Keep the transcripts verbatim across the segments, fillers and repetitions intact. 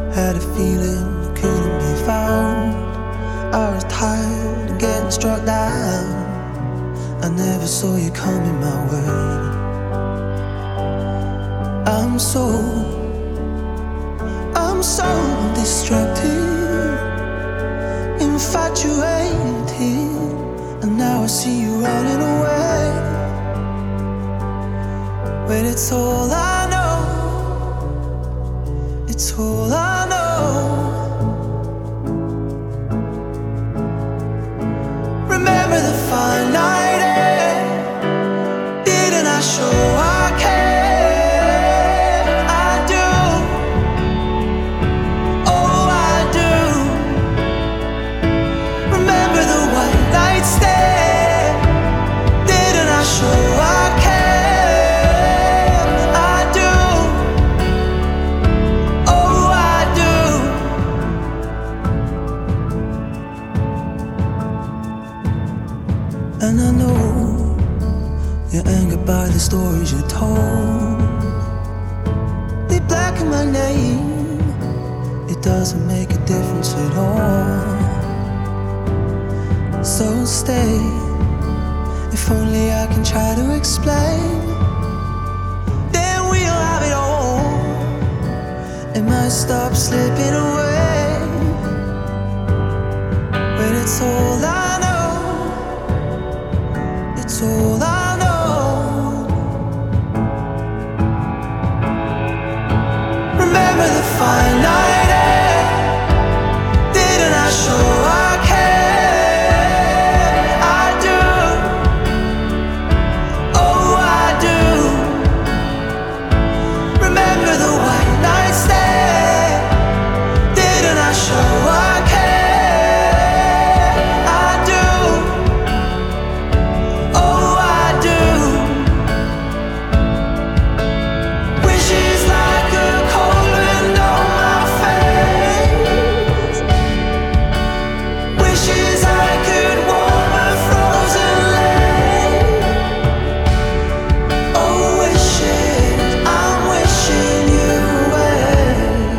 Had a feeling it couldn't be found. I was tired of getting struck down. I never saw you coming my way. I'm so, I'm so distracted, infatuated, and now I see you running away. But it's all I know, it's all I know. Remember the fine night air? Didn't I show I care? I do, oh I do. Remember the white night stare? Didn't I show I care? I do, oh I do. And I know you're angered by the stories you told. They blacken my name, it doesn't make a difference at all. So stay, if only I can try to explain. Then we'll have it all. It might stop slipping away. But it's all I know, it's all I know. Remember the fine night air? Didn't I show I care? I do, oh I do. Remember the white night stare? Didn't I show I care? I do, oh I do. Wishes like a cold wind on my face. Wishes I could warm a frozen lake. Oh wishes, I'm wishing you away.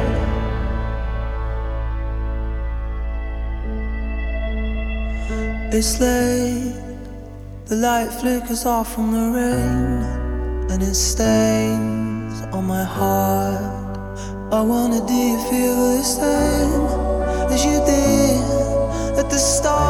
It's late, the light flickers off from the rain, and it stains on my heart. I wonder, do you feel the same as you did at the start?